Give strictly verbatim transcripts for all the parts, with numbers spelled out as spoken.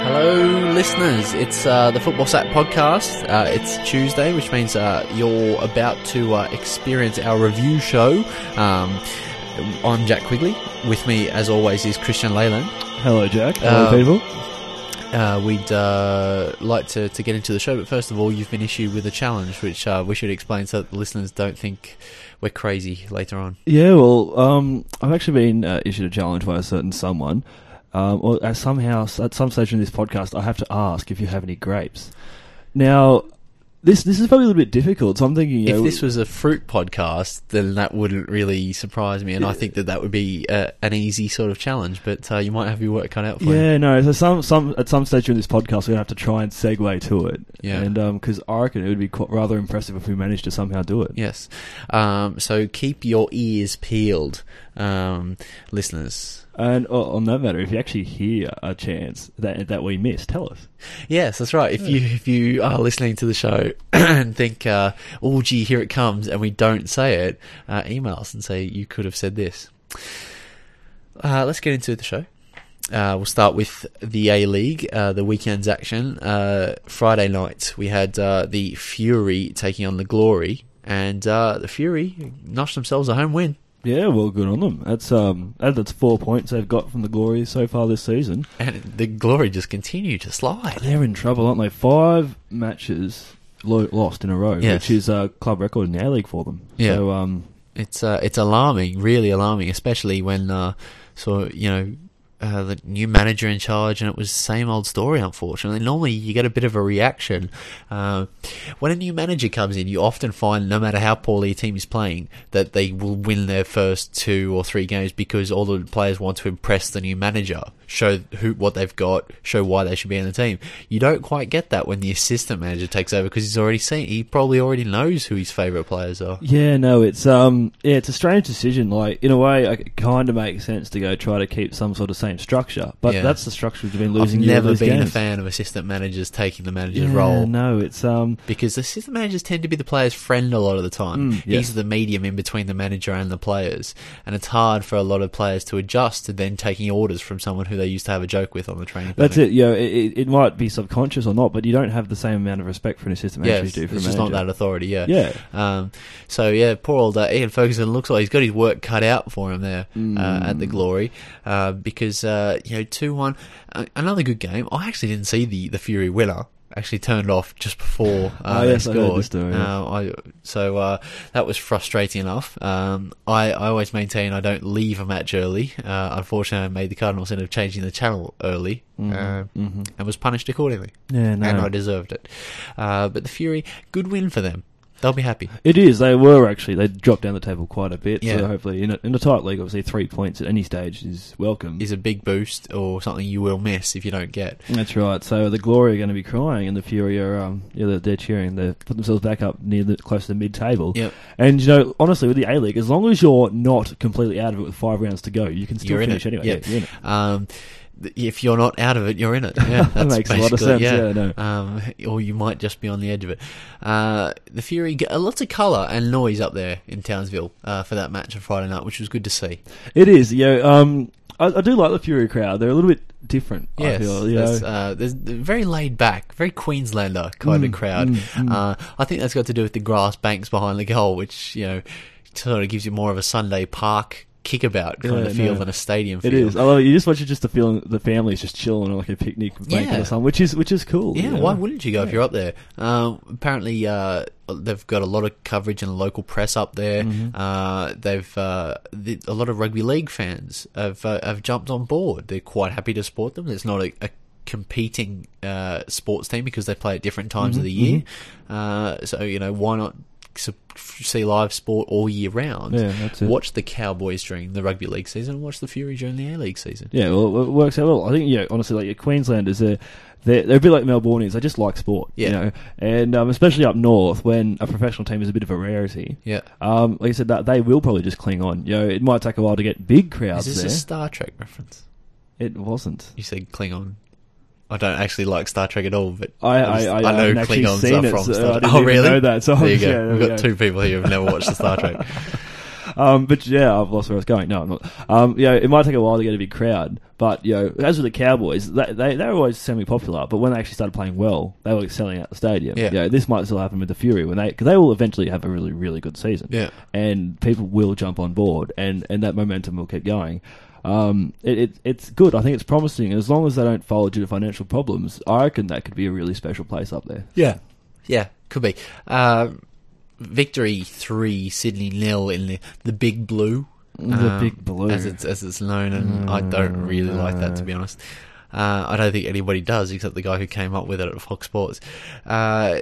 Hello, listeners. It's uh, the Football Sat podcast. Uh, it's Tuesday, which means uh, you're about to uh, experience our review show. Um, I'm Jack Quigley. With me, as always, is Christian Leyland. Hello, Jack. Hello, Uh, people. Uh, we'd uh, like to, to get into the show, but first of all, you've been issued with a challenge, which uh, we should explain so that the listeners don't think we're crazy later on. Yeah, well, um, I've actually been uh, issued a challenge by a certain someone. Um, or at somehow, at some stage in this podcast, I have to ask if you have any grapes. Now, this this is probably a little bit difficult, so I'm thinking... You If know, this was a fruit podcast, then that wouldn't really surprise me, and I think that that would be uh, an easy sort of challenge, but uh, you might have your work cut out for you. Yeah, no, so some, some, at some stage during this podcast, we're going to have to try and segue to it. Yeah. And because I reckon it would be quite, rather impressive if we managed to somehow do it. Yes. Um, so keep your ears peeled, um, listeners. And uh, on that matter, if you actually hear a chance that that we missed, tell us. Yes, that's right. If you if you are listening to the show and think, uh, oh, gee, here it comes, and we don't say it, uh, email us and say you could have said this. Uh, let's get into the show. Uh, we'll start with the A-League, uh, the weekend's action. Uh, Friday night, we had uh, the Fury taking on the Glory, and uh, the Fury notched themselves a home win. Yeah, well, good on them. That's um, that's four points they've got from the Glory so far this season. And the Glory just continue to slide. They're in trouble, aren't they? Five matches lo- lost in a row, Yes. which is a club record in the A-League for them. Yeah. So, um, It's uh, it's alarming, really alarming, especially when uh, so you know uh, the new manager in charge, and it was the same old story. Unfortunately, normally you get a bit of a reaction uh, when a new manager comes in. You often find, no matter how poorly a team is playing, that they will win their first two or three games because all the players want to impress the new manager, show who what they've got, show why they should be in the team. You don't quite get that when the assistant manager takes over because he's already seen, he probably already knows who his favourite players are. yeah, no, it's um, yeah, it's a strange decision. Like, in a way, it kind of makes sense to go try to keep some sort of same structure, but Yeah. that's the structure we've been losing. I've year never those been games. a fan of assistant managers taking the manager's Yeah, role no, it's um, because the assistant managers tend to be the player's friend a lot of the time. Mm, yes. He's the medium in between the manager and the players, and it's hard for a lot of players to adjust to then taking orders from someone who they used to have a joke with on the training. that's building. it. You know, it, it, it might be subconscious or not, but you don't have the same amount of respect for an assistant manager Yeah, as you do for it's a just manager. not that authority. Yeah, Yeah. Um, so yeah, poor old uh, Ian Ferguson looks like he's got his work cut out for him there Mm. uh, at the Glory, uh, because uh, you know two one, uh, another good game. I actually didn't see the the Fury winner. Actually turned off just before uh, Oh, they yes, I heard scored. the story, yeah. uh, I, so uh, that was frustrating enough. Um, I, I always maintain I don't leave a match early. Uh, unfortunately, I made the cardinal sin of changing the channel early Mhm, uh, mhm. and was punished accordingly. Yeah, no. And I deserved it. Uh, but the Fury, good win for them. They'll be happy. It is. They were actually. They dropped down the table quite a bit. Yeah. So hopefully, in a, in a tight league, obviously three points at any stage is welcome. Is a big boost or something you will miss if you don't get. That's right. So the Glory are going to be crying, and the Fury are, um, yeah, they're, they're cheering. They put themselves back up near the close to the mid-table. Yep. And you know, honestly, with the A League, as long as you're not completely out of it with five rounds to go, you can still You're in finish it. anyway. Yep. Yeah, you're in it. Um, th- if you're not out of it, you're in it. Yeah, That that's makes a lot of basically- sense, yeah, no. Um, or you might just be on the edge of it. Uh, the Fury get lots of colour and noise up there in Townsville uh, for that match on Friday night, which was good to see. It is. Yeah. Um, I, I do like the Fury crowd. They're a little bit different. I Yes, feel. You that's, know. uh, there's they're very laid back, very Queenslander kind Mm, of crowd. mm, mm. Uh, I think that's got to do with the grass banks behind the goal, which you know sort of gives you more of a Sunday park kickabout kind Yeah, of feel no. than a stadium feel. It is. I love it. You just watch it, just the feeling the family's just chilling on like a picnic blanket Yeah. or something, which is which is cool. Yeah, you know? why wouldn't you go if Yeah. you're up there? Um, apparently, uh, they've got a lot of coverage in the local press up there. Mhm. Uh, they've uh, the, a lot of rugby league fans have uh, have jumped on board. They're quite happy to support them. It's not a, a competing uh, sports team because they play at different times Mhm, of the year. Uh, so you know why not su- see live sport all year round? Yeah, that's it. Watch the Cowboys during the rugby league season and watch the Fury during the A League season. Yeah, well, it works out well. I think, yeah, honestly, like, Queenslanders, they're, they're, they're a bit like Melbournians. They just like sport, Yeah. you know, and um, especially up north when a professional team is a bit of a rarity. Yeah. Um, like I said, that they will probably just cling on. You know, it might take a while to get big crowds Is this there. a Star Trek reference? It wasn't. You said Klingon. I don't actually like Star Trek at all, but I, I, just- I, I, I know haven't actually Klingons seen are it, from so Star I Trek. didn't Oh, even really? know that. So There you yeah, go. We've there got we two people here who've never watched the Star Trek. um, but yeah, I've lost where I was going. No, I'm not. Um, you know, it might take a while to get a big crowd, but you know, as with the Cowboys, they they, they were always semi-popular, but when they actually started playing well, they were selling out the stadium. Yeah. You know, this might still happen with the Fury when they because they will eventually have a really really good season. Yeah. And people will jump on board, and, and that momentum will keep going. Um, it, it it's good. I think it's promising. As long as they don't fall due to financial problems, I reckon that could be a really special place up there. Yeah, yeah, could be. Uh, victory three, Sydney nil in the, the Big Blue. The um, Big Blue. As it's, as it's known, and Mm, I don't really no. like that, to be honest. Uh, I don't think anybody does, except the guy who came up with it at Fox Sports. Uh,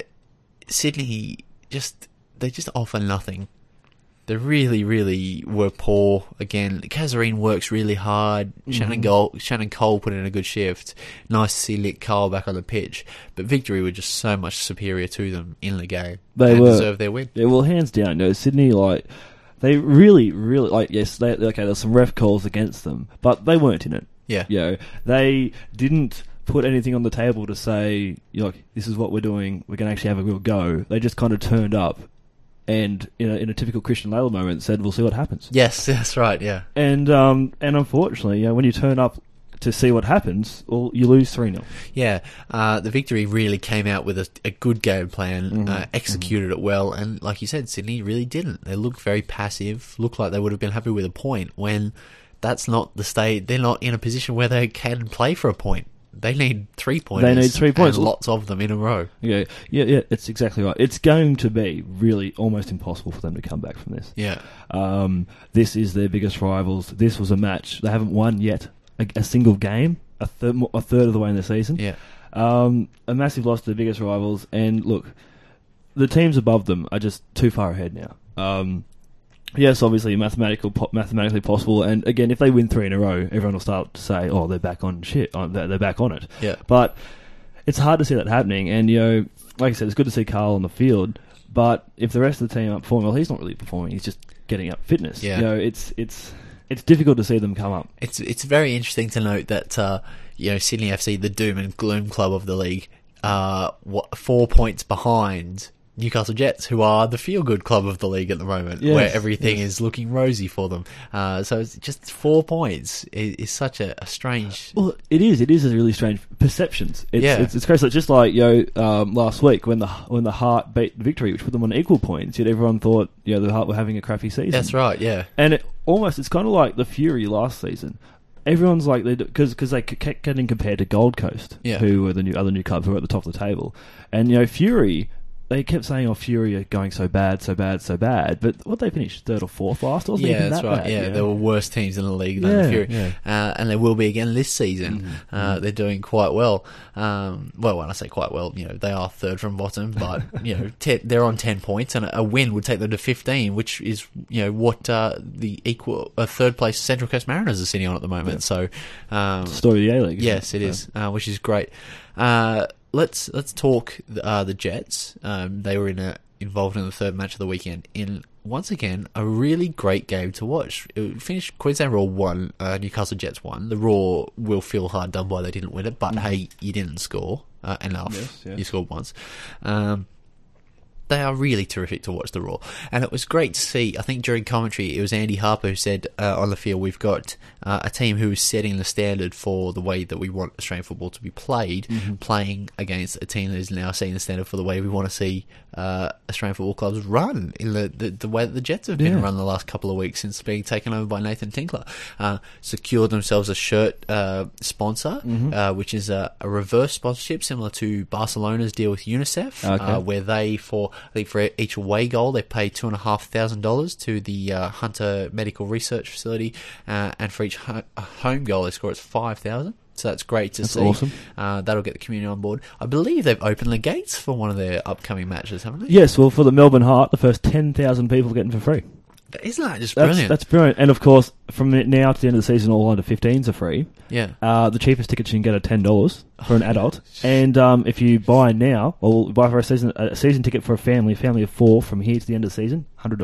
Sydney, just they just offer nothing. They really, really were poor again. Kazarine works really hard. Mm-hmm. Shannon, Gold, Shannon Cole put in a good shift. Nice to see Lick Carl back on the pitch. But Victory were just so much superior to them in the game. They and were. deserved their win. Yeah, well, hands down. No, Sydney, like, they really, really, like, yes, they, okay, there's some ref calls against them, but they weren't in it. Yeah. You know, they didn't put anything on the table to say, you know, like, this is what we're doing, we're going to actually have a real go. They just kind of turned up and, in a, in a typical Christian Layla moment, said, we'll see what happens. Yes, that's right, yeah. And um, and unfortunately, you know, when you turn up to see what happens, well, you lose three nil. Yeah, uh, the Victory really came out with a, a good game plan, Mm-hmm. uh, executed mm-hmm. it well, and like you said, Sydney really didn't. They looked very passive, looked like they would have been happy with a point, when that's not the state. They're not in a position where they can play for a point. They need three points. They need three points. And lots of them in a row. Yeah, yeah, yeah. It's exactly right. It's going to be really almost impossible for them to come back from this. Yeah. Um, this is their biggest rivals. This was a match they haven't won yet a, a single game. A third, a third of the way in the season. Yeah. Um, a massive loss to their biggest rivals. And look, the teams above them are just too far ahead now. Um, Yes, obviously mathematical, po- mathematically possible, and again, if they win three in a row, everyone will start to say, "Oh, they're back on shit. Oh, they're, they're back on it." Yeah. But it's hard to see that happening, and you know, like I said, it's good to see Carl on the field. But if the rest of the team aren't performing, well, he's not really performing. He's just getting up fitness. Yeah. You know, it's it's it's difficult to see them come up. It's it's very interesting to note that uh, you know Sydney F C, the doom and gloom club of the league, uh, what, four points behind Newcastle Jets, who are the feel-good club of the league at the moment, yes, where everything yes. is looking rosy for them. Uh, so it's just four points is, is such a, a strange... Well, it is. It is a really strange perceptions. It's, Yeah. it's, it's crazy. It's just like, you know, um, last week when the when the Heart beat Victory, which put them on equal points, yet everyone thought, you know, the Heart were having a crappy season. That's right, yeah. And it almost, it's kind of like the Fury last season. Everyone's like, they because because they kept getting compared to Gold Coast, Yeah. who were the new other new clubs who were at the top of the table, and you know, Fury. They kept saying, "Oh, Fury are going so bad, so bad, so bad." But what they finished third or fourth last, wasn't Yeah, even that's that right. bad, Yeah, you know? there were worse teams in the league than Yeah, the Fury, yeah. uh, and there will be again this season. Mm-hmm. Uh, they're doing quite well. Um, well, when I say quite well, you know they are third from bottom, but you know te- they're on ten points, and a, a win would take them to fifteen, which is you know what uh, the equal uh, third place Central Coast Mariners are sitting on at the moment. Yeah. So, um, Story of the A League. yes, it is, uh, which is great. Uh, let's let's talk uh, the Jets. Um, they were in a, involved in the third match of the weekend in once again a really great game to watch. It finished Queensland Raw one, uh, Newcastle Jets one. The Raw will feel hard done by they didn't win it, but mm-hmm. hey, you didn't score uh, enough. Yes, yes. You scored once. Um, They are really terrific to watch, the Raw. And it was great to see, I think during commentary, it was Andy Harper who said uh, on the field, we've got uh, a team who is setting the standard for the way that we want Australian football to be played, mm-hmm. playing against a team that is now setting the standard for the way we want to see uh, Australian football clubs run, in the, the, the way that the Jets have been yeah. run the last couple of weeks since being taken over by Nathan Tinkler. Uh, secured themselves a shirt uh, sponsor, mm-hmm. uh, which is a, a reverse sponsorship, similar to Barcelona's deal with UNICEF, okay. uh, where they, for I think for each away goal, they pay two and a half thousand dollars to the uh, Hunter Medical Research Facility, uh, and for each ho- home goal they score, it's five thousand. So that's great to that's see. Awesome. Uh, that'll get the community on board. I believe they've opened the gates for one of their upcoming matches, haven't they? Yes. Well, for the Melbourne Heart, the first ten thousand people are getting for free. Isn't that just That's, brilliant? that's brilliant. And of course, from now to the end of the season, all under fifteens are free. Yeah. Uh, the cheapest tickets you can get are ten dollars for an adult. And um, if you buy now, or buy for a season a season ticket for a family, a family of four from here to the end of the season, one hundred dollars.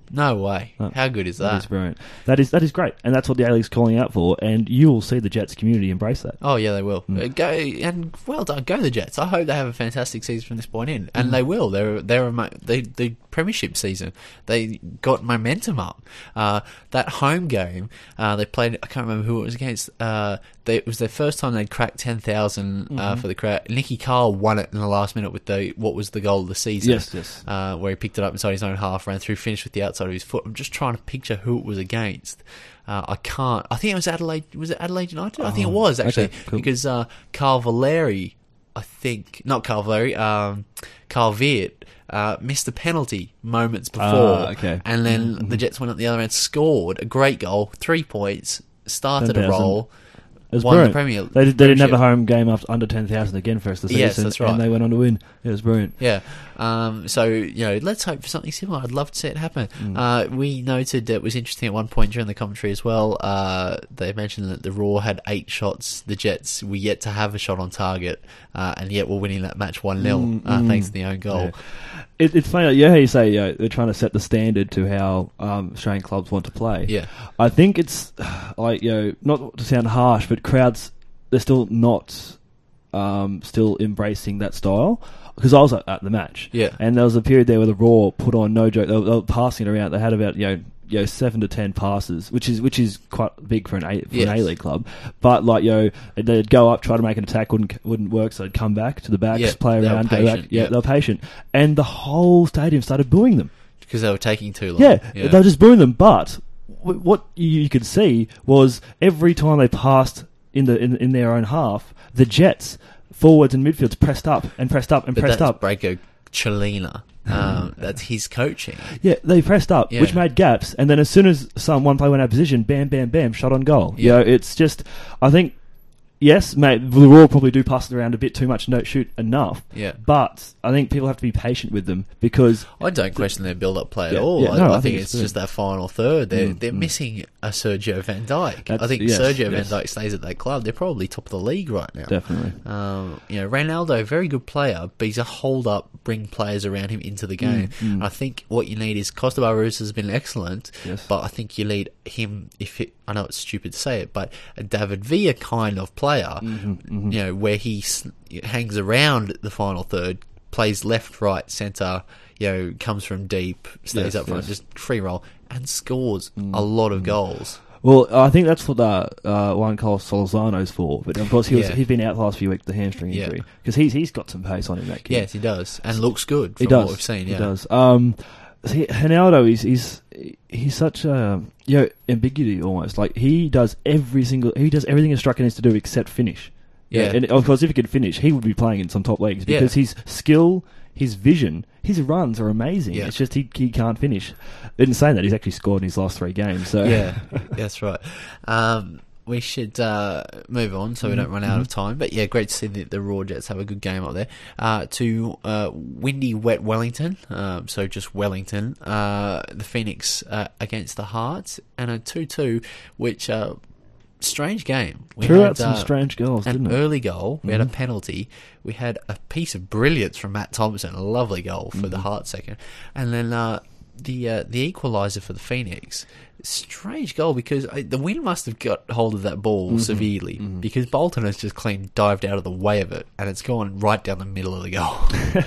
No way. No, How good is That that? is brilliant. That is that is great, and that's what the A-League's calling out for. And you will see the Jets community embrace that. Oh yeah, they will. Mm. Uh, go and well done, go the Jets. I hope they have a fantastic season from this point in, and Mm. they will. They're they're a, mo- they the Premiership season. They got momentum up. Uh, that home game, uh, they played. I can't remember who it was against. Uh, they, it was their first time they'd cracked ten thousand uh, Mhm. for the crowd. Nicky Carl won it in the last minute with the what was the goal of the season. Yes, yes. Uh, where he picked it up inside his own half, ran through, finished with the outside of his foot. I'm just trying to picture who it was against. Uh, I can't. I think it was Adelaide. Was it Adelaide United? I think it Oh, was actually okay, cool. because uh, Carl Valeri, I think not Carl Valeri, um, Carl Viet uh, missed a penalty moments before, Ah, okay. and then Mhm. the Jets went up the other end, scored a great goal, three points, started a ten thousand. roll. It was Won the brilliant. Premier- they, did, they didn't have a Premiership. home game after under ten thousand again for us this Yes, season. that's right. And they went on to win. It was brilliant. Yeah. Um, so, you know, let's hope for something similar. I'd love to see it happen. Mm. Uh, we noted that it was interesting at one point during the commentary as well. Uh, they mentioned that the Raw had eight shots. The Jets were yet to have a shot on target, uh, and yet were winning that match one nil, Mm, uh, mm. thanks to the own goal. Yeah. It, it's funny, like, yeah, how you say uh, they're trying to set the standard to how um, Australian clubs want to play. Yeah. I think it's like, you know, not to sound harsh, but crowds, they're still not um, still embracing that style. Because I was at, at the match, Yeah. and there was a period there where the Raw put on, no joke, they were, they were passing it around. They had about you know, you know seven to ten passes, which is which is quite big for an A for Yes. an A League club. But like you know, they'd go up, try to make an attack, wouldn't wouldn't work, so they'd come back to the backs, Yeah, play they were around, go back. patient, Yeah, yeah. they were patient, and the whole stadium started booing them. Because they were taking too long. Yeah, they were just booing them. But w- what you, you could see was every time they passed in the in, in their own half, the Jets forwards and midfields pressed up and pressed up and But pressed that's up. Branko Chelina. Um, that's his coaching. Yeah, they pressed up, Yeah. which made gaps, and then as soon as some one player went out of position, bam, bam, bam, shot on goal. Yeah. You know, it's just, I think, yes, mate, the Raw probably do pass it around a bit too much and don't shoot enough. Yeah. But I think people have to be patient with them because I don't question their build-up play Yeah, at all. yeah, I, no, I, I think, think it's it's good. just that final third. They're Mm, they're mm. missing a Sergio Van Dijk. That's- I think yes, Sergio yes. Van Dijk stays at that club. They're probably top of the league right now. definitely. Um, you know, Ronaldo, very good player, but he's a hold-up, bring players around him into the game. mm. I think what you need is Costa Barros has been excellent, Yes. but I think you need him. If it, I know it's stupid to say it, but a David Villa kind of player, Mhm, mhm. you know, where he s- hangs around the final third, plays left, right, centre, you know, comes from deep, stays Yes, up front, yes. just free roll, and scores Mm, a lot of mm. goals. Well, I think that's what the uh, Juan Carlos Solozano's for. But of course, he was, Yeah. he's been out the last few weeks with the hamstring Yeah. injury because he's he's got some pace on him. That kid. Yes, he does, and looks good from He does. what we've seen. He Yeah, does. Um, see, Ronaldo is he's he's such a you know, ambiguity almost. Like he does every single he does everything a striker needs to do except finish. Yeah. and of course, if he could finish, he would be playing in some top leagues Yeah. because his skill, his vision, his runs are amazing. Yeah. It's just he he can't finish. In saying that, he's actually scored in his last three games. So yeah, that's right. Um, we should uh, move on so we don't run out of time. But yeah, great to see that the Raw Jets have a good game up there. Uh, to uh, windy, wet Wellington, um, so just Wellington. Uh, the Phoenix uh, against the Hearts, and a two-two, which uh, strange game. We threw had, out some uh, strange goals, an didn't it? early goal. We had a Mhm. penalty. We had a piece of brilliance from Matt Thompson, a lovely goal for the Mhm. Hearts second, and then uh, the uh, the equaliser for the Phoenix. Strange goal because uh, the wind must have got hold of that ball Mhm. severely Mhm. because Bolton has just clean dived out of the way of it and it's gone right down the middle of the goal.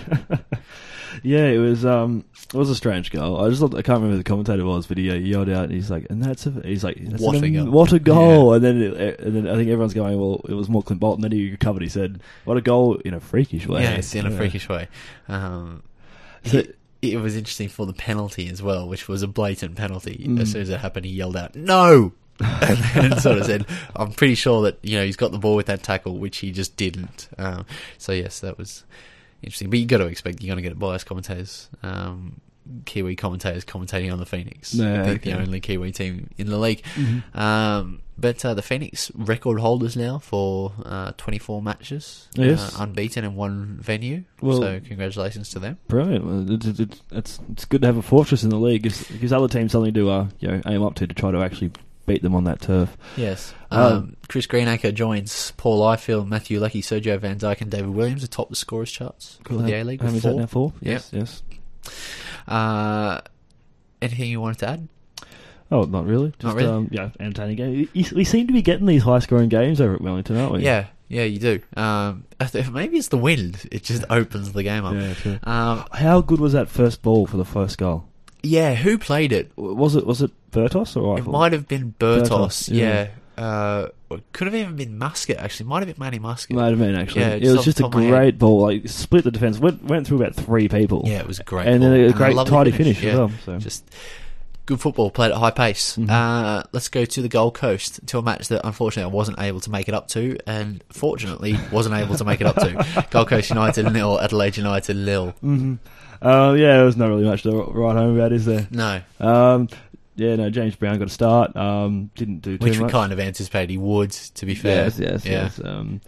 Yeah, it was um, it was a strange goal. I just thought, I can't remember who the commentator was, but he uh, yelled out, and he's like, and that's a, he's like, that's What an, a goal. what a goal, and then it, and then I think everyone's going, well, it was more Clint Bolton. Then he recovered. He said, what a goal in a freakish way. Yeah, it's in a Yeah. freakish way. Um, So- it, it was interesting for the penalty as well, which was a blatant penalty. Mm. As soon as it happened, he yelled out, "No!" and then sort of said, "I'm pretty sure that you know he's got the ball with that tackle," which he just didn't. Um, so yes, that was interesting. But you got to expect you're going to get biased commentators, um, Kiwi commentators commentating on the Phoenix, No, the, okay. the only Kiwi team in the league. Mhm. Um, but uh, the Phoenix record holders now for uh, twenty-four matches, Yes. uh, unbeaten in one venue. Well- so congratulations to them. Brilliant. Well, It's, it's, it's, it's, it's good to have a fortress in the league. It gives, it gives other teams something to uh, you know, aim up to to try to actually beat them on that turf. Yes. Um, Um, Chris Greenacre joins Paul Ifield, Matthew Leckie, Sergio Van Dijk and David Williams atop the scorers charts for the A-League How with many is that four. now? Four? Yeah. Yes, yes. Uh, anything you wanted to add? Oh, not really. Just, Not really? Um, yeah, entertaining game. You- We seem to be getting these high-scoring games over at Wellington, aren't we? Yeah, yeah, you do. Um, I th- maybe it's the wind. It just opens the game up. Yeah, true. Um, How good was that first ball for the first goal? yeah, who played it? W- Was it was it Bertos or It Eiffel? might have been Bertos. Bertos, yeah. yeah. Uh, it could have even been Muscat, actually. Might have been Manny Muscat. Might have been actually. Yeah, it just was off just the a top of my head. great ball. Like split the defense, went went through about three people. Yeah, it was a great and ball. then a And great lovely tidy finish, yeah. as well. So. Just good football played at high pace. Mhm. Uh, let's go to the Gold Coast, to a match that unfortunately I wasn't able to make it up to, and fortunately wasn't able to make it up to. Gold Coast United nil, Adelaide United nil. hmm Uh, yeah, there was not really much to write home about, is there? No, Um, yeah, no. James Brown got a start. Um, didn't do too which we much. kind of anticipated he would, to be fair. Yes, yes, yeah. yes. Um,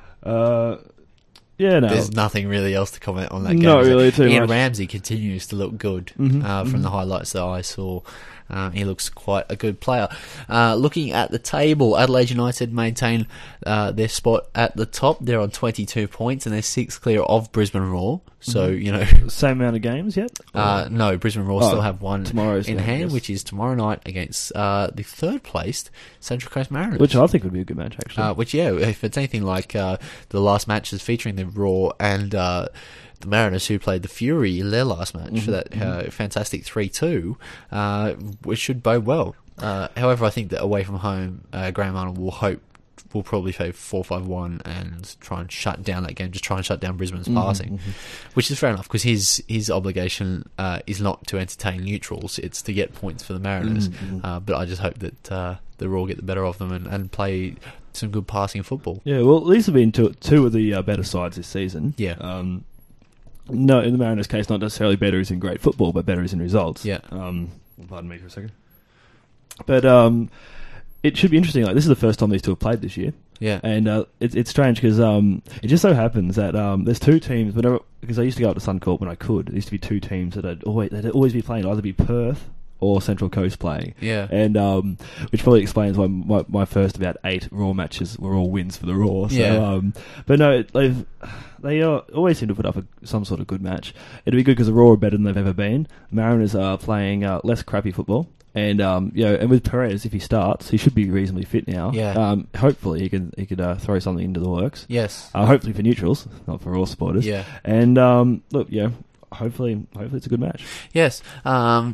uh, yeah, no. There's nothing really else to comment on that game. Not is there? really too Ian much. Ramsey continues to look good Mhm, uh, from mhm. the highlights that I saw. Um, he looks quite a good player. Uh, looking at the table, Adelaide United maintain uh, their spot at the top. They're on twenty-two points and they're six clear of Brisbane Roar. So, Mhm. you know, Same amount of games yet? uh, no, Brisbane Roar Oh, still have one tomorrow's in game, hand, yes. which is tomorrow night against uh, the third placed Central Coast Mariners. Which I think would be a good match, actually. Uh, which, yeah, if it's anything like uh, the last matches featuring the Raw and uh, the Mariners, who played the Fury in their last match for Mhm, that uh, fantastic three two, uh, which should bode well. Uh, however, I think that away from home, uh, Graham Arnold will hope will probably play four five one and try and shut down that game, just try and shut down Brisbane's Mhm, passing, mhm. which is fair enough because his his obligation uh, is not to entertain neutrals, it's to get points for the Mariners. Mhm, mhm. Uh, but I just hope that uh, the Raw get the better of them and, and play some good passing football. Yeah, well, these have been two, two of the uh, better sides this season. Yeah. Um, no, in the Mariners' case, not necessarily better is in great football, but better is in results. Yeah. Um, pardon me for a second. But um, it should be interesting. Like, this is the first time these two have played this year. Yeah. And uh, it, it's strange because um, it just so happens that um, there's two teams. Whenever, because I used to go up to Suncorp when I could. There used to be two teams that I'd always, they'd always be playing. It'd either be Perth or Central Coast playing. Yeah. And um, which probably explains why my, my first about eight Raw matches were all wins for the Raw. So, Yeah. um, but no, they've they uh, always seem to put up a, some sort of good match. It'd be good because the Raw are better than they've ever been. Mariners are playing uh, less crappy football. And um, you know, and with Perez, if he starts, he should be reasonably fit now. Yeah. Um, hopefully, he can he could uh, throw something into the works. Yes. Uh, hopefully for neutrals, not for Raw supporters. Yeah. And um, look, yeah, hopefully, hopefully it's a good match. Yes. Um,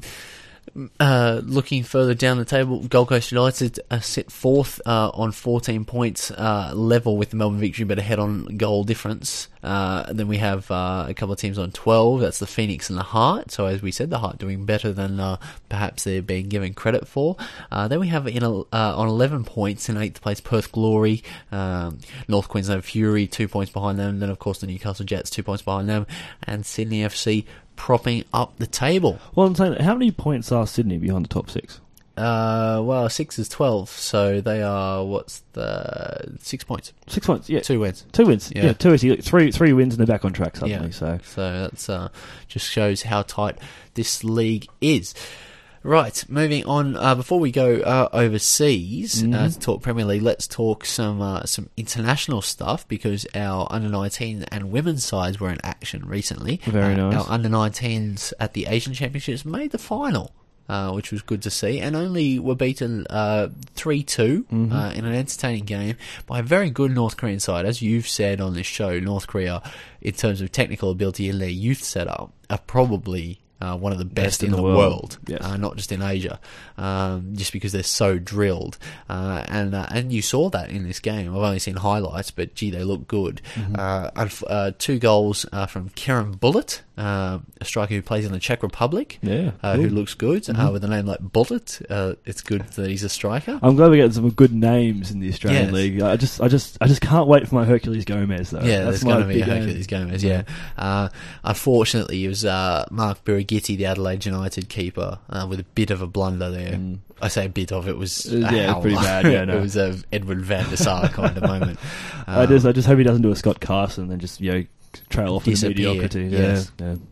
uh, looking further down the table, Gold Coast United uh, sit fourth uh, on fourteen points, uh, level with the Melbourne Victory, but ahead on goal difference. Uh, then we have uh, a couple of teams on twelve. That's the Phoenix and the Heart. So as we said, the Heart doing better than uh, perhaps they're being given credit for. Uh, then we have in a, uh, on eleven points in eighth place Perth Glory, um, North Queensland Fury two points behind them. Then of course the Newcastle Jets two points behind them, and Sydney F C propping up the table. Well, I'm saying, how many points are Sydney behind the top six? Uh, well, six is twelve, so they are, what's the, six points. Six points, yeah. Two wins. Two wins, Yeah. yeah. Two easy, three three wins and they're back on track suddenly. Yeah. So So that's, uh, just shows how tight this league is. Right, moving on, uh, before we go, uh, overseas, uh, Mhm. to talk Premier League, let's talk some, uh, some international stuff, because our under nineteen and women's sides were in action recently. Very Uh, nice. Our under nineteens at the Asian Championships made the final. Uh, which was good to see, and only were beaten uh, three two Mhm. uh, in an entertaining game by a very good North Korean side. As you've said on this show, North Korea, in terms of technical ability in their youth setup, are probably uh, one of the best, in, the, world, world. Yes. uh, not just in Asia, um, just because they're so drilled. Uh, and uh, and you saw that in this game. I've only seen highlights, but gee, they look good. Mhm. Uh, unf- uh, two goals uh, from Kieran Bullet, uh, a striker who plays in the Czech Republic. yeah, Uh, who cool. looks good, uh, Mhm. with a name like Bullet. Uh, it's good that he's a striker. I'm glad we get some good names in the Australian Yes. League. I just, I just, I just can't wait for my Hercules Gomez though. Yeah, That's there's my going to be a big aim. Hercules Gomez, yeah. Uh, unfortunately, it was uh, Mark Birighitti, the Adelaide United keeper, uh, with a bit of a blunder there. Mm. I say a bit of, it was Uh, a yeah, it's howler. pretty bad, yeah, no. It was a Edward van der Sar kind of moment. I Um, just, I just hope he doesn't do a Scott Carson and then just you know trail off into Disappear, mediocrity. yes. Yeah, yeah.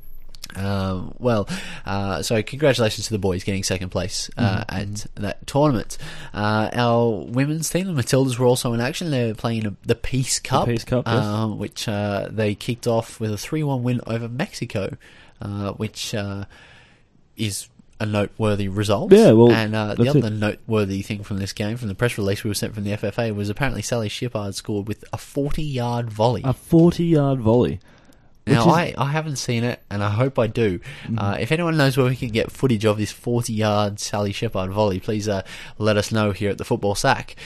Um, well, uh, so congratulations to the boys getting second place uh, Mhm. at that tournament. Uh, our women's team, the Matildas, were also in action. They were playing a, the Peace Cup, Peace Cup, yes. uh, which uh, they kicked off with a three one win over Mexico, uh, which uh, is a noteworthy result. Yeah, well, and uh, the that's other it. noteworthy thing from this game, from the press release we were sent from the F F A, was apparently Sally Shippard scored with a forty-yard volley. A forty-yard volley. Now, Which is- I, I haven't seen it, and I hope I do. Mm-hmm. Uh, if anyone knows where we can get footage of this forty-yard Sally Shippard volley, please uh, let us know here at the Football Sack.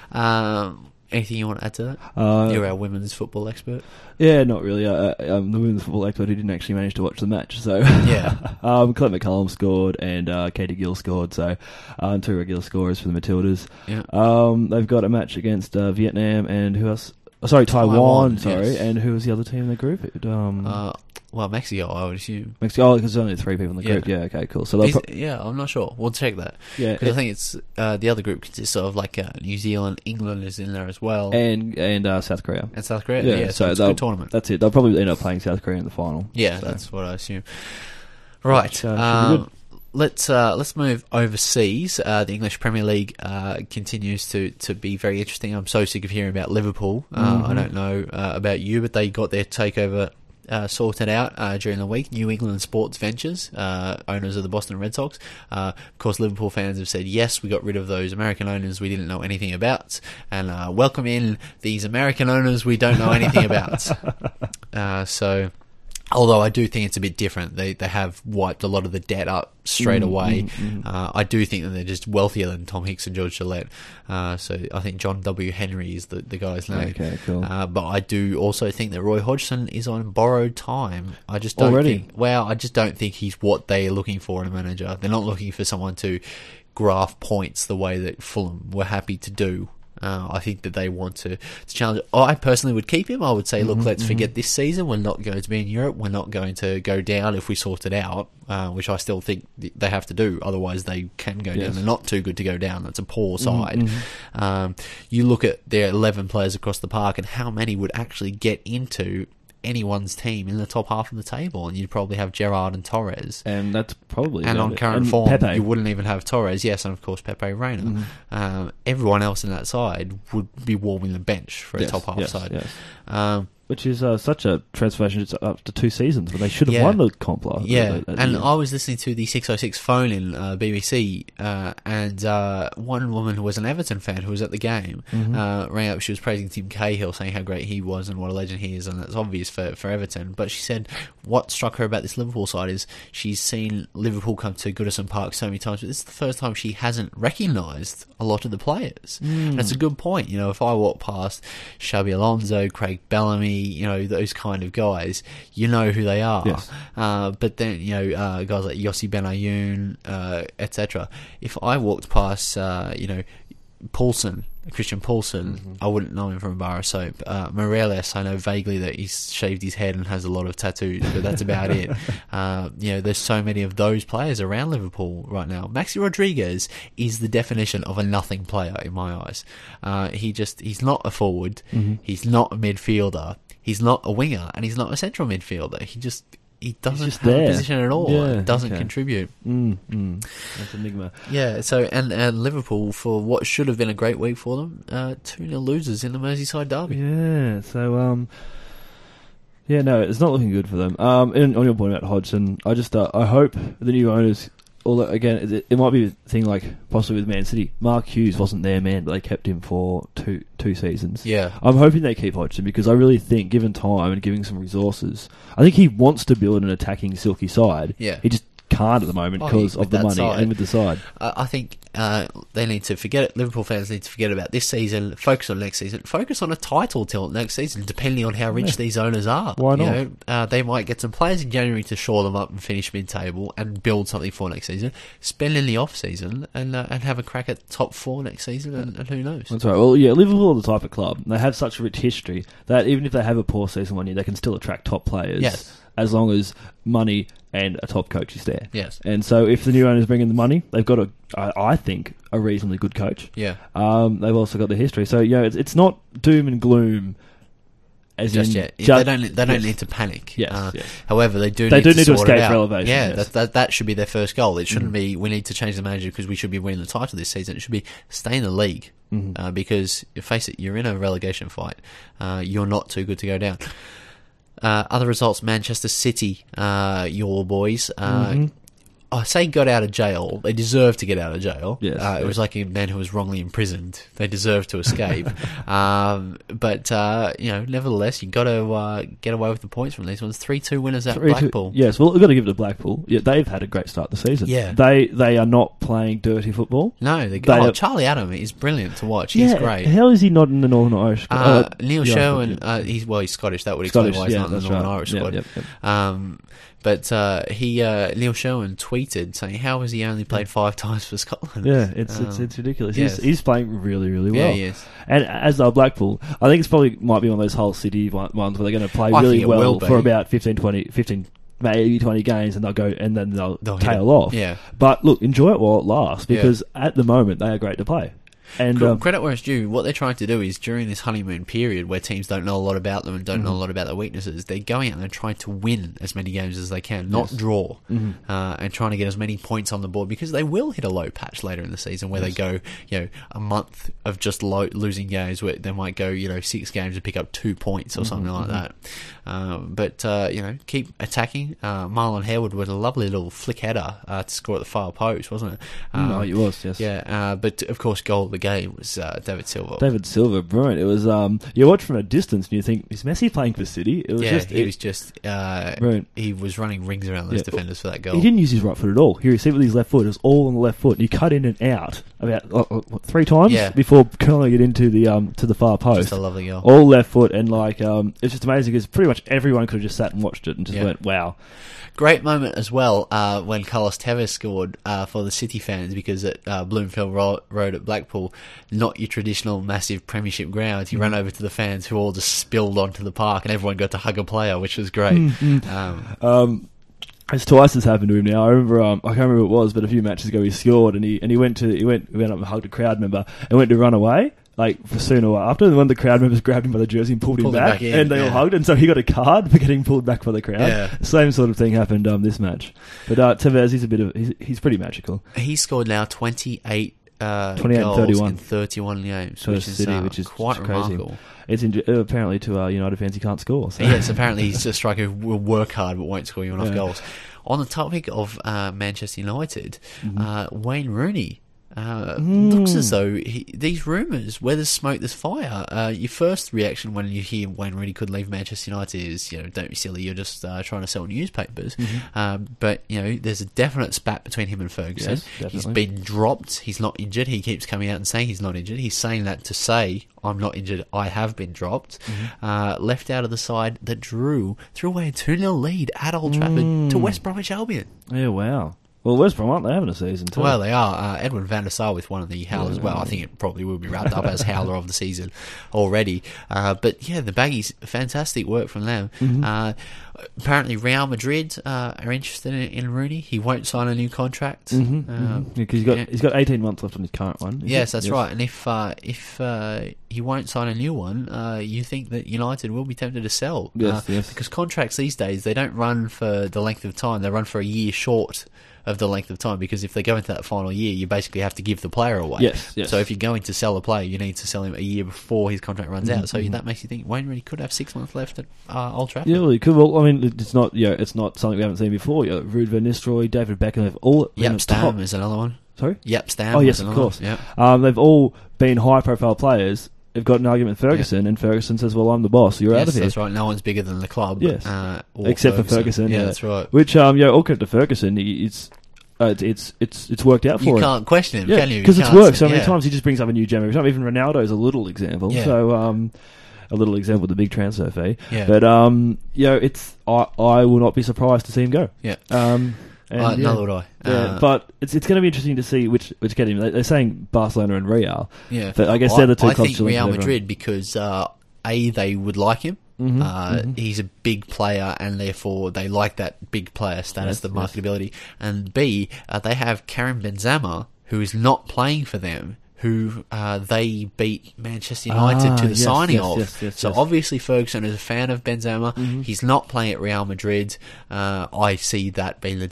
Um, anything you want to add to that? Uh, You're our women's football expert. Yeah, not really. Uh, um, the women's football expert who didn't actually manage to watch the match. So Yeah. um, Colette McCullum scored and uh, Katie Gill scored. So um, two regular scorers for the Matildas. Yeah. Um, they've got a match against uh, Vietnam and who else? Oh, sorry, Taiwan. Taiwan, sorry, yes. and who was the other team in the group? It, um, Uh, well, Mexico, I would assume. Mexico. Oh, because there's only three people in the Yeah. group. Yeah. Okay. Cool. So they'll Is- pro- yeah, I'm not sure. We'll check that. yeah, Because I think it's uh, the other group consists of like uh, New Zealand, England is in there as well, and and uh, South Korea. and South Korea. Yeah, so, so it's a they'll- good tournament. That's it. They'll probably end up playing South Korea in the final. Yeah, So. that's what I assume. Right. Which, uh, should be um, good. let's uh, let's move overseas. Uh, the English Premier League uh, continues to, to be very interesting. I'm so sick of hearing about Liverpool. Uh, Mhm. I don't know uh, about you, but they got their takeover uh, sorted out uh, during the week. New England Sports Ventures, uh, owners of the Boston Red Sox. Uh, of course, Liverpool fans have said, yes, we got rid of those American owners we didn't know anything about, and uh, welcome in these American owners we don't know anything about. Uh, so... Although I do think it's a bit different. They they have wiped a lot of the debt up straight Mm, away. mm, mm. Uh, I do think that they're just wealthier than Tom Hicks and George Gillette. Uh, so I think John W. Henry is the, the guy's name. Okay, cool. Uh, but I do also think that Roy Hodgson is on borrowed time. I just don't Already? think... Well, I just don't think he's what they're looking for in a manager. They're not looking for someone to graph points the way that Fulham were happy to do. Uh, I think that they want to, to challenge. I personally would keep him. I would say, look, Mhm, let's mhm. forget this season. We're not going to be in Europe. We're not going to go down if we sort it out, uh, which I still think th- they have to do. Otherwise, they can go down. Yes. They're not too good to go down. That's a poor Mhm, side. mhm. Um, you look at their eleven players across the park and how many would actually get into anyone's team in the top half of the table, and you'd probably have Gerrard and Torres. And that's probably And about on it. current And form, Pepe. you wouldn't even have Torres, yes, and of course Pepe Reina. Mhm. Um, everyone else in that side would be warming the bench for a Yes, top half yes, side. yes. Um, Which is uh, such a transformation. It's up to two seasons, but they should have Yeah. won the comp last yeah, that- that and year. I was listening to the six oh six phone in uh, B B C, uh, and uh, one woman who was an Everton fan who was at the game Mhm. uh, rang up. She was praising Tim Cahill, saying how great he was and what a legend he is, and that's obvious for, for Everton. But she said what struck her about this Liverpool side is she's seen Liverpool come to Goodison Park so many times, but this is the first time she hasn't recognised a lot of the players. Mm. And it's a good point. You know, if I walk past Xabi Alonso, Craig Bellamy, you know, those kind of guys, you know who they are. Yes. Uh, but then, you know, uh, guys like Yossi Benayoun, uh, et cetera. If I walked past, uh, you know, Paulson, Christian Paulson, Mhm. I wouldn't know him from a bar of soap. Uh, Morelos, I know vaguely that he's shaved his head and has a lot of tattoos, but that's about it. Uh, you know, there's so many of those players around Liverpool right now. Maxi Rodriguez is the definition of a nothing player in my eyes. Uh, he just, he's not a forward, Mhm. he's not a midfielder, he's not a winger, and he's not a central midfielder. He just, he doesn't just have there. a position at all. Yeah, doesn't okay. contribute. Mm, mm. That's enigma. Yeah, so and, and Liverpool, for what should have been a great week for them, uh, two nil losers in the Merseyside derby. Yeah. So um, yeah, no, it's not looking good for them. Um, and on your point about Hodgson, I just uh, I hope the new owners. Although again, it, it might be a thing like possibly with Man City. Mark Hughes wasn't their man, but they kept him for two two seasons. Yeah, I'm hoping they keep Hodgson because I really think, given time and giving some resources, I think he wants to build an attacking silky side. yeah. He just can't at the moment Oh, because with of the that money side. and with the side. Uh, I think uh, they need to forget it. Liverpool fans need to forget about this season. Focus on next season. Focus on a title till next season, depending on how rich Yeah. these owners are. Why You not? know, uh, they might get some players in January to shore them up and finish mid-table and build something for next season. Spend in the off season and uh, and have a crack at top four next season, and, and who knows? That's right. Well, yeah, Liverpool are the type of club. They have such a rich history that even if they have a poor season one year, they can still attract top players. Yes. As long as money and a top coach is there. Yes. And so if the new owners bring in the money, they've got a, I, I think, a reasonably good coach. Yeah. Um, they've also got the history. So, you know, it's, it's not doom and gloom. As Just in yet, ju- they don't. They don't yes. need to panic. Yes, Uh, yes. However, they do. They need do to need to sort it escape out. relegation, Yeah, yes. that, that that should be their first goal. It shouldn't Mm. be. We need to change the manager because we should be winning the title this season. It should be stay in the league Mhm. uh, because face it, you're in a relegation fight. Uh, you're not too good to go down. Uh, other results: Manchester City, uh, your boys. Uh, Mhm. I say got out of jail. They deserve to get out of jail. Yes, uh, it yes. was like a man who was wrongly imprisoned. They deserve to escape. um, but uh, you know, nevertheless, you got to uh, get away with the points from these ones. Three two winners at Three, two- Blackpool. yes, well, we've got to give it to Blackpool. Yeah, they've had a great start to the season. Yeah. They they are not playing dirty football. No, they, They oh, are- Charlie Adam is brilliant to watch. He's yeah, great. How is he not in the Northern Irish? Uh, uh, Neil yeah, Sherwin, yeah. uh, he's well, he's Scottish. That would Scottish, explain why he's yeah, not in the that's Northern right. Irish Yep, squad. yep, yep. Um, but uh, he, uh, Neil Sherwin, tweeted saying, "How has he only played five times for Scotland?" Yeah, it's it's, Um, it's ridiculous. yes. He's, he's playing really, really well. Yeah, he is. And as are Blackpool, I think it's probably might be one of those whole city one- ones where they're going to play I really think it well will be. for about fifteen, twenty, fifteen, maybe twenty games, and they'll go and then they'll, They'll hit tail it. off. Yeah. But look, enjoy it while it lasts, Yeah. because at the moment they are great to play. And Cre- um, credit where it's due. What they're trying to do is during this honeymoon period where teams don't know a lot about them and don't Mm-hmm. know a lot about their weaknesses, they're going out and they're trying to win as many games as they can, not Yes. draw, Mhm. uh, and trying to get as many points on the board, because they will hit a low patch later in the season where Yes. they go, you know, a month of just low, losing games where they might go, you know, six games and pick up two points or something like that. Um, but uh, you know, keep attacking. Uh, Marlon Harewood with a lovely little flick header uh, to score at the far post, wasn't it? Um, no, it was yes. yeah, uh, but of course, goal of the game was uh, David Silva. David Silva, brilliant. It was um, you watch from a distance and you think, is Messi playing for City? It was yeah, just he it- was just uh, Brilliant. he was running rings around those Yeah. defenders for that goal. He didn't use his right foot at all. He received with his left foot. It was all on the left foot. And he cut in and out about uh, uh, what, three times Yeah. before curling it into the um to the far post. Just a lovely goal. All left foot, and like um, it's just amazing because pretty much everyone could have just sat and watched it and just Yeah. went, "Wow!" Great moment as well uh, when Carlos Tevez scored uh, for the City fans, because at uh, Bloomfield Ro- Road at Blackpool, not your traditional massive premiership ground, he ran over to the fans who all just spilled onto the park and everyone got to hug a player, which was great. Um, Um, it's twice has happened to him now. I remember, um, I can't remember who it was, but a few matches ago he scored, and he and he went to he went he went up and hugged a crowd member and went to run away. Like for soon or after, and one of the crowd members grabbed him by the jersey and pulled, Pulled him him back, back in, and they all yeah. hugged, and so he got a card for getting pulled back by the crowd. Yeah. Same sort of thing happened um, this match, but uh, Tevez, he's a bit of he's, he's pretty magical. he scored now twenty-eight, uh, twenty-eight and goals thirty-one. in thirty-one games, For which is, City, uh, which is quite just crazy. remarkable. It's in, uh, apparently to uh, United fans he can't score. So. Yes, apparently he's a striker who will work hard but won't score you enough Yeah. goals. On the topic of uh, Manchester United, Mm-hmm. uh, Wayne Rooney uh, Mm. looks as though he, these rumours, where there's smoke, there's fire. Uh, your first reaction when you hear Wayne Rooney could leave Manchester United is, you know, don't be silly, you're just uh, trying to sell newspapers. Mm-hmm. Um, but, you know, there's a definite spat between him and Ferguson. Yes, He's definitely. been dropped. He's not injured. He keeps coming out and saying he's not injured. He's saying that to say, I'm not injured, I have been dropped. Mm-hmm. Uh, left out of the side that drew, threw away a two nil lead at Old Trafford Mm. to West Bromwich Albion. Yeah, wow. Well, West Brom aren't they having a season too? Well, they are. Uh, Edwin van der Sar with one of the howlers. Yeah. Well, I think it probably will be wrapped up as howler of the season already. Uh, but yeah, the Baggies, fantastic work from them. Mm-hmm. Uh, apparently, Real Madrid uh, are interested in, in Rooney. He won't sign a new contract. Mm-hmm, Um, mm-hmm. Yeah, 'cause he's got yeah. he's got eighteen months left on his current one. is Yes, it? that's right. And if uh, if uh, he won't sign a new one, uh, you think that United will be tempted to sell. Yes, uh, yes. Because contracts these days, they don't run for the length of time. They run for a year short of the length of time, because if they go into that final year, you basically have to give the player away. Yes, yes. So if you're going to sell a player, you need to sell him a year before his contract runs Mm-hmm, out. So that makes you think Wayne Rooney could have six months left at uh, Old Trafford. Yeah, well, he could. Well, I mean, it's not. Yeah, it's not something we haven't seen before. You know, Ruud van Nistelrooy, David Beckham, they've all been Yep, at Stam top. is another one. Sorry. Yep, Stam. Oh, is yes, of another course. one. Yeah. Um, they've all been high-profile players. They've got an argument with Ferguson, and Ferguson says, "Well, I'm the boss. You're Yes, out of here." that's right. No one's bigger than the club. Yes. uh, or Except for Ferguson. Yeah, yeah. that's right. Which, um, yeah, all credit to Ferguson. He, it's, uh, it's, it's, it's, it's worked out for You him. can't question him, Yeah, can you? because You it's can't worked say- so many yeah. times. He just brings up a new gem every time. Even Ronaldo's a little example. Yeah. So, um, a little example with the big transfer fee. Yeah. But, um, you know, it's I, I will not be surprised to see him go. Yeah. Um, and, Uh, yeah. neither would I. Yeah, Uh, but it's it's going to be interesting to see which which get him. They- They're saying Barcelona and Real. yeah. but I guess they're the two I clubs think to look Real at everyone. Madrid, because uh, A, they would like him. Mhm, uh, mhm. He's a big player, and therefore they like that big player status, Yes, the yes. marketability. And B, uh, they have Karim Benzema, who is not playing for them, who uh, they beat Manchester United Ah, to the yes, signing yes, of. yes, yes, so yes. obviously Ferguson is a fan of Benzema. Mhm. He's not playing at Real Madrid. Uh, I see that being the deal.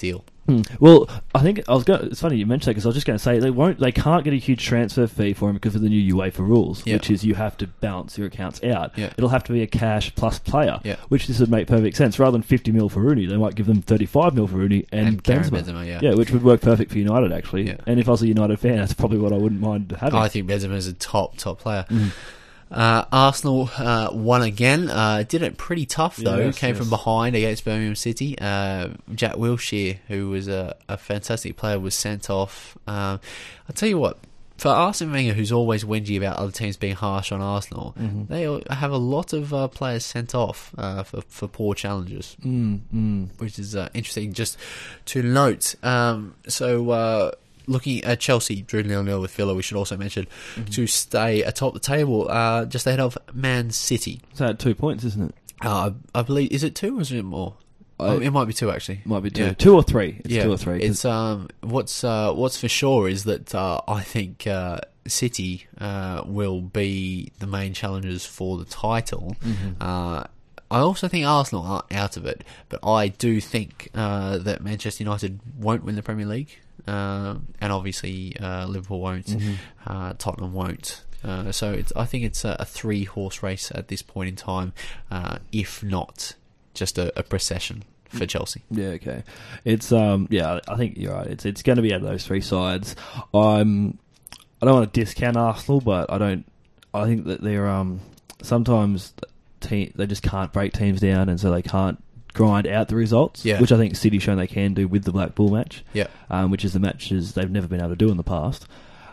Hmm. Well, I think I was going. It's funny you mentioned that because I was just going to say they won't. They can't get a huge transfer fee for him because of the new UEFA rules, Yeah. which is you have to balance your accounts out. Yeah. It'll have to be a cash plus player, Yeah. which this would make perfect sense. Rather than fifty mil for Rooney, they might give them thirty-five mil for Rooney and, And Karim Benzema. Benzema, yeah. yeah, which would work perfect for United actually. Yeah. And if I was a United fan, that's probably what I wouldn't mind having. I think Benzema is a top, top player. Mhm. Uh, Arsenal uh, won again. Uh, did it pretty tough though. Yes, Came yes. from behind against Birmingham City. Uh, Jack Wilshere, who was a, a fantastic player, was sent off. Um, I'll tell you what. For Arsene Wenger, who's always whingy about other teams being harsh on Arsenal, Mhm. they all have a lot of uh, players sent off uh, for, for poor challenges, Mm, mm. which is uh, interesting just to note. Um, so, uh, looking at Chelsea, drew nil nil with Villa, we should also mention, Mhm. to stay atop the table, uh, just ahead of Man City. So at two points, isn't it? Uh, I believe, is it two or is it more? I- oh, it might be two actually. Might be two, Yeah. two or three. It's yeah, two or three. 'cause- It's um, what's uh, what's for sure is that uh, I think uh, City uh, will be the main challengers for the title. Mhm. Uh, I also think Arsenal are out of it, but I do think uh, that Manchester United won't win the Premier League, uh, and obviously uh, Liverpool won't, Mhm. uh, Tottenham won't. Uh, so it's, I think it's a, a three-horse race at this point in time, uh, if not just a, a procession for Chelsea. Yeah, okay. It's um, yeah, I think you're right. It's it's going to be out of those three sides. I'm, I don't want to discount Arsenal, but I don't. I think that they're um, sometimes te- they just can't break teams down, and so they can't grind out the results. Yeah. Which I think City shown they can do with the Black Bull match. Yeah. Um, which is the matches they've never been able to do in the past.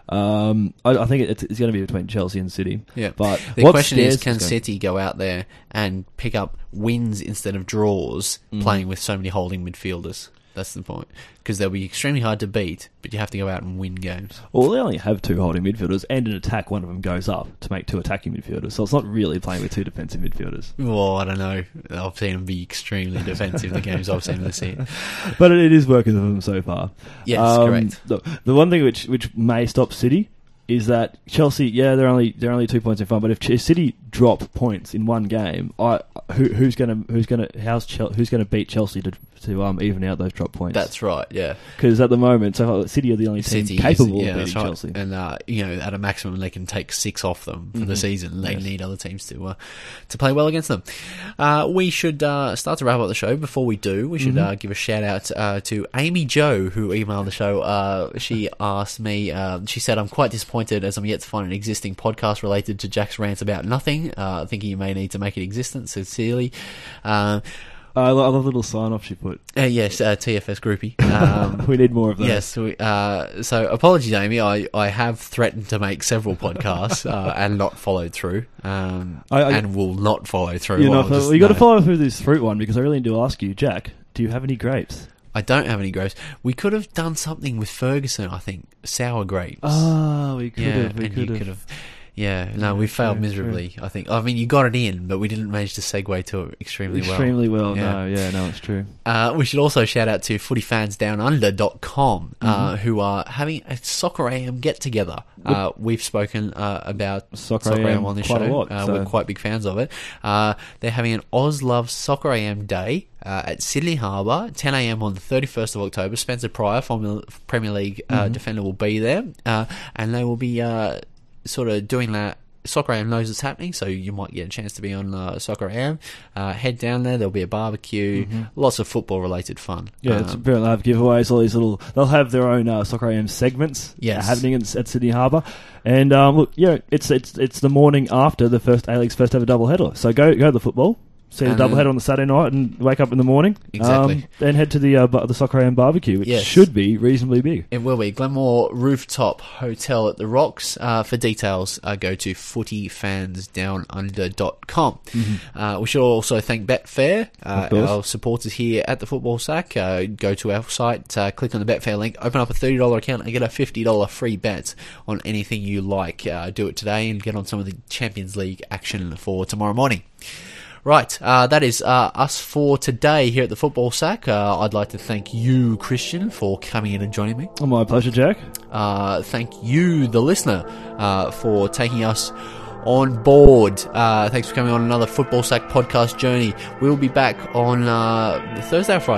Um, I, I think it's, it's going to be between Chelsea and City. Yeah. But The what question is, scares- can go- City go out there and pick up wins instead of draws, Mm. playing with so many holding midfielders? That's the point. Because they'll be extremely hard to beat, but you have to go out and win games. Well, they only have two holding midfielders, and in attack, one of them goes up to make two attacking midfielders. So it's not really playing with two defensive midfielders. Well, I don't know. I've seen them be extremely defensive the games I've seen them see it. But it, it is working for them so far. Yes, Um, correct. The, the one thing which which may stop City is that Chelsea, yeah, they're only they're only two points in front. But if Ch- City drop points in one game, I who, who's gonna who's gonna how's Chel- who's gonna beat Chelsea to to um even out those drop points? That's right, yeah. Because at the moment, so City are the only team City capable is, yeah, of that's beating right. Chelsea. And, uh, you know, at a maximum, they can take six off them for the Mhm. season. They Yes. need other teams to uh, to play well against them. Uh, we should uh, start to wrap up the show. Before we do, we should Mhm. uh, give a shout out uh, to Amy Jo, who emailed the show. Uh, she asked me, uh, she said, I'm quite disappointed as I'm yet to find an existing podcast related to Jack's rants about nothing. Uh, thinking you may need to make it existent, sincerely. Uh, I love the little sign off she put. uh, yes, uh, T F S groupie. Um, We need more of that. Yes, we, uh, so apologies, Amy. I, I have threatened to make several podcasts uh, and not followed through, um, I- I- and will not follow through. You know, I'll just you got to know. follow through this fruit one because I really need to ask you, Jack. Do you have any grapes? I don't have any grapes. We could have done something with Ferguson. I think sour grapes. Ah, we could yeah, have. We and could you have. could have. Yeah, no, Yeah, we failed true, miserably. I think. I mean, you got it in, but we didn't manage to segue to it extremely well. Extremely well. Yeah. No, yeah, no, it's true. Uh, we should also shout out to footy fans down under dot com, uh, Mhm. who are having a Soccer A M get together. Uh, we've spoken uh, about Soccer Soccer, A M A M on this quite show. a lot, uh, so- We're quite big fans of it. Uh, they're having an Oz Love Soccer A M Day uh, at Sydney Harbour, ten a m on the thirty-first of October. Spencer Pryor, former Premier League uh, Mhm. defender, will be there, uh, and they will be uh, sort of doing that. Soccer A M knows it's happening, so you might get a chance to be on uh, Soccer A M. Uh, head down there, there'll be a barbecue, Mhm. lots of football-related fun. Yeah, Um, it's they'll have giveaways, all these little. They'll have their own uh, Soccer A M segments Yes. happening in, at Sydney Harbour, and um, look, yeah, it's it's it's the morning after the first A League's first ever doubleheader. So go go to the football, see the And then- doubleheader on the Saturday night, and wake up in the morning. Exactly. Um, then head to the uh, bu- the Soccer A M barbecue, which Yes. should be reasonably big. It will be Glenmore Rooftop Hotel at the Rocks. Uh, for details, uh, go to footy fans down under dot com. Uh, we should also thank Betfair, uh, Of course. our supporters here at the Football Sack. Uh, go to our site, uh, click on the Betfair link, open up a thirty dollars account, and get a fifty dollars free bet on anything you like. Uh, do it today and get on some of the Champions League action for tomorrow morning. Right, uh, that is uh, us for today here at the Football Sack. Uh, I'd like to thank you, Christian, for coming in and joining me. Oh, my pleasure, Jack. Uh, thank you, the listener, uh, for taking us on board. Uh, thanks for coming on another Football Sack podcast journey. We'll be back on uh, Thursday or Friday.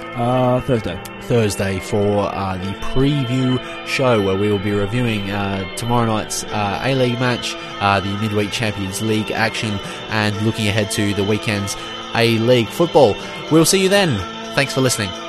Uh, Thursday. Thursday for uh, the preview show where we will be reviewing uh, tomorrow night's uh, A-League match, uh, the midweek Champions League action, and looking ahead to the weekend's A-League football. We'll see you then. Thanks for listening.